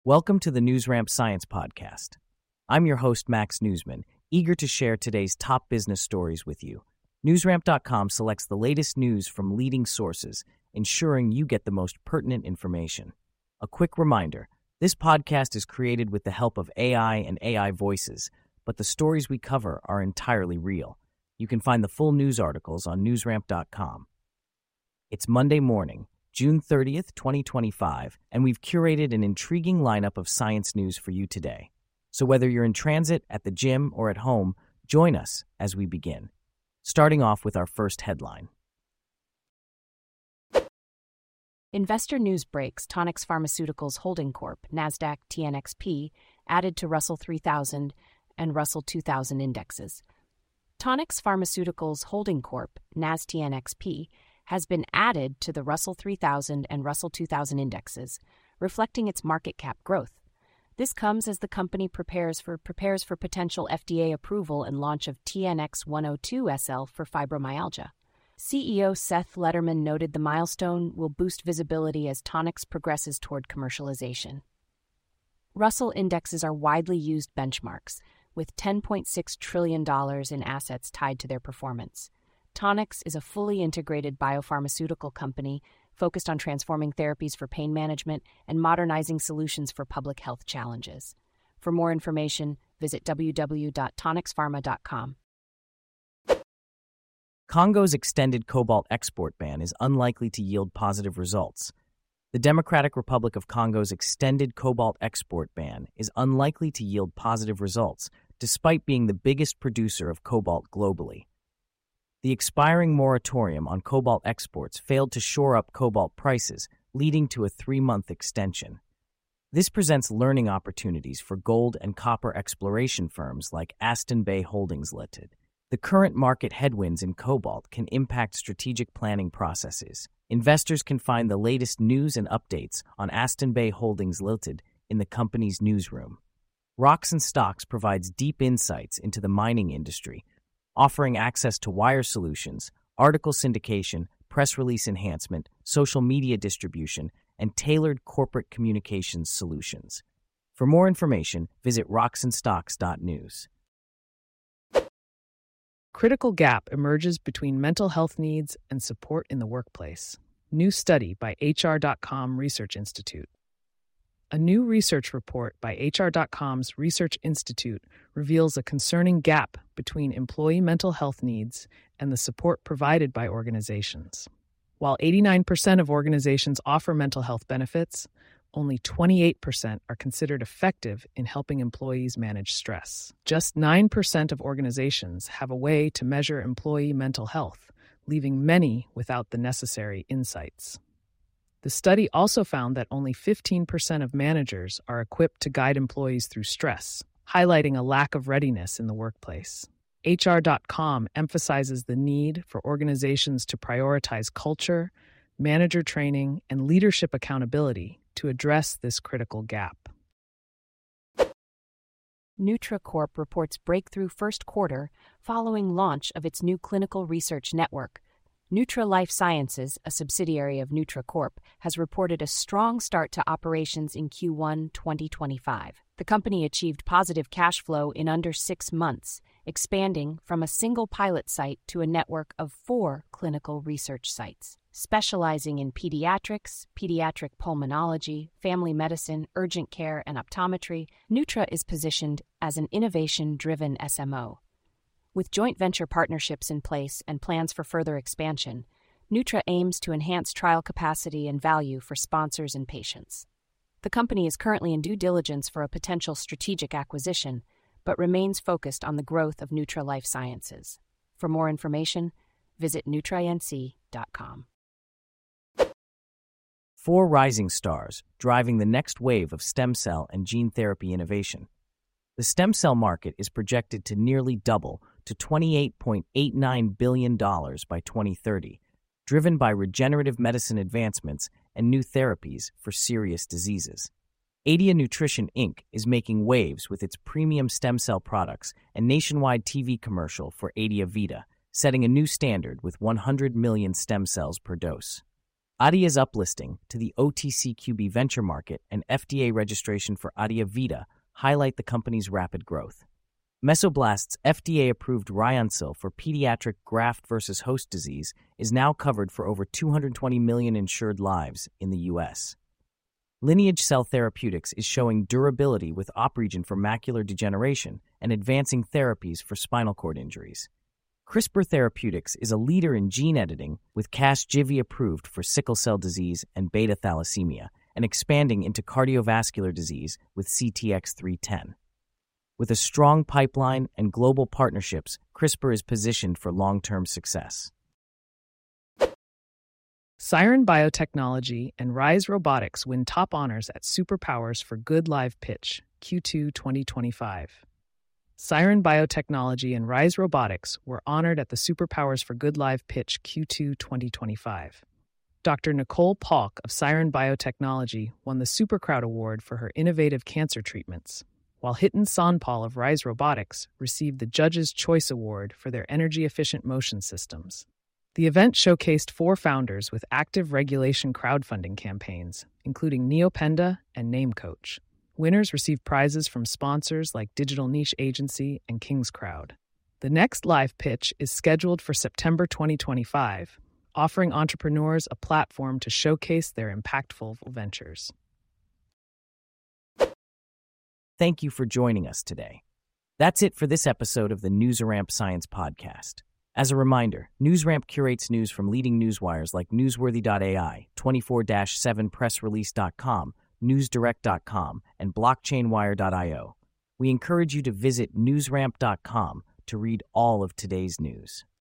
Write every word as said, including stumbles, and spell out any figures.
Welcome to the NewsRamp Science Podcast. I'm your host, Max Newsman, eager to share today's top business stories with you. NewsRamp dot com selects the latest news from leading sources, ensuring you get the most pertinent information. A quick reminder, this podcast is created with the help of A I and A I voices, but the stories we cover are entirely real. You can find the full news articles on NewsRamp dot com. It's Monday morning, June thirtieth, twenty twenty-five, and we've curated an intriguing lineup of science news for you today. So whether you're in transit, at the gym, or at home, join us as we begin. Starting off with our first headline. Investor news breaks: Tonix Pharmaceuticals Holding Corp, NASDAQ T N X P, added to Russell three thousand and Russell two thousand indexes. Tonix Pharmaceuticals Holding Corp, N A S T N X P, has been added to the Russell three thousand and Russell two thousand indexes, reflecting its market cap growth. This comes as the company prepares for prepares for potential F D A approval and launch of T N X one oh two S L for fibromyalgia. C E O Seth Lederman noted the milestone will boost visibility as Tonix progresses toward commercialization. Russell indexes are widely used benchmarks, with ten point six trillion dollars in assets tied to their performance. Tonix is a fully integrated biopharmaceutical company focused on transforming therapies for pain management and modernizing solutions for public health challenges. For more information, visit w w w dot tonix pharma dot com. Congo's extended cobalt export ban is unlikely to yield positive results. The Democratic Republic of Congo's extended cobalt export ban is unlikely to yield positive results, despite being the biggest producer of cobalt globally. The expiring moratorium on cobalt exports failed to shore up cobalt prices, leading to a three-month extension. This presents learning opportunities for gold and copper exploration firms like Aston Bay Holdings Limited. The current market headwinds in cobalt can impact strategic planning processes. Investors can find the latest news and updates on Aston Bay Holdings Limited in the company's newsroom. Rocks and Stocks provides deep insights into the mining industry, offering access to wire solutions, article syndication, press release enhancement, social media distribution, and tailored corporate communications solutions. For more information, visit rocks and stocks dot news. Critical gap emerges between mental health needs and support in the workplace. New study by H R dot com Research Institute. A new research report by H R dot com's Research Institute reveals a concerning gap between employee mental health needs and the support provided by organizations. While eighty-nine percent of organizations offer mental health benefits, only twenty-eight percent are considered effective in helping employees manage stress. Just nine percent of organizations have a way to measure employee mental health, leaving many without the necessary insights. The study also found that only fifteen percent of managers are equipped to guide employees through stress, highlighting a lack of readiness in the workplace. H R dot com emphasizes the need for organizations to prioritize culture, manager training, and leadership accountability to address this critical gap. NutraCorp reports breakthrough first quarter following launch of its new clinical research network. Nutra Life Sciences, a subsidiary of NutraCorp, has reported a strong start to operations in Q one twenty twenty-five. The company achieved positive cash flow in under six months, expanding from a single pilot site to a network of four clinical research sites. Specializing in pediatrics, pediatric pulmonology, family medicine, urgent care, and optometry, Nutra is positioned as an innovation-driven S M O. With joint venture partnerships in place and plans for further expansion, Nutra aims to enhance trial capacity and value for sponsors and patients. The company is currently in due diligence for a potential strategic acquisition, but remains focused on the growth of Nutra Life Sciences. For more information, visit nutrainc dot com. Four rising stars driving the next wave of stem cell and gene therapy innovation. The stem cell market is projected to nearly double to twenty-eight point eight nine billion dollars by twenty thirty, driven by regenerative medicine advancements and new therapies for serious diseases. Adia Nutrition, Incorporated is making waves with its premium stem cell products and nationwide T V commercial for Adia Vita, setting a new standard with one hundred million stem cells per dose. Adia's uplisting to the O T C Q B venture market and F D A registration for Adia Vita highlight the company's rapid growth. Mesoblast's F D A-approved Ryoncil for pediatric graft versus host disease is now covered for over two hundred twenty million insured lives in the U S. Lineage Cell Therapeutics is showing durability with OpRegen for macular degeneration and advancing therapies for spinal cord injuries. CRISPR Therapeutics is a leader in gene editing with Casgevy approved for sickle cell disease and beta thalassemia, and expanding into cardiovascular disease with C T X three ten. With a strong pipeline and global partnerships, CRISPR is positioned for long-term success. Siren Biotechnology and Rise Robotics win top honors at Superpowers for Good Live Pitch, Q two twenty twenty-five. Siren Biotechnology and Rise Robotics were honored at the Superpowers for Good Live Pitch Q two twenty twenty-five. Doctor Nicole Palk of Siren Biotechnology won the Supercrowd Award for her innovative cancer treatments, while Hiten Sonpal of Rise Robotics received the Judge's Choice Award for their energy-efficient motion systems. The event showcased four founders with active regulation crowdfunding campaigns, including Neopenda and NameCoach. Winners received prizes from sponsors like Digital Niche Agency and Kingscrowd. The next live pitch is scheduled for September twenty twenty-five, offering entrepreneurs a platform to showcase their impactful ventures. Thank you for joining us today. That's it for this episode of the NewsRamp Science Podcast. As a reminder, NewsRamp curates news from leading newswires like Newsworthy dot A I, twenty-four seven press release dot com, newsdirect dot com, and blockchain wire dot io. We encourage you to visit newsramp dot com to read all of today's news.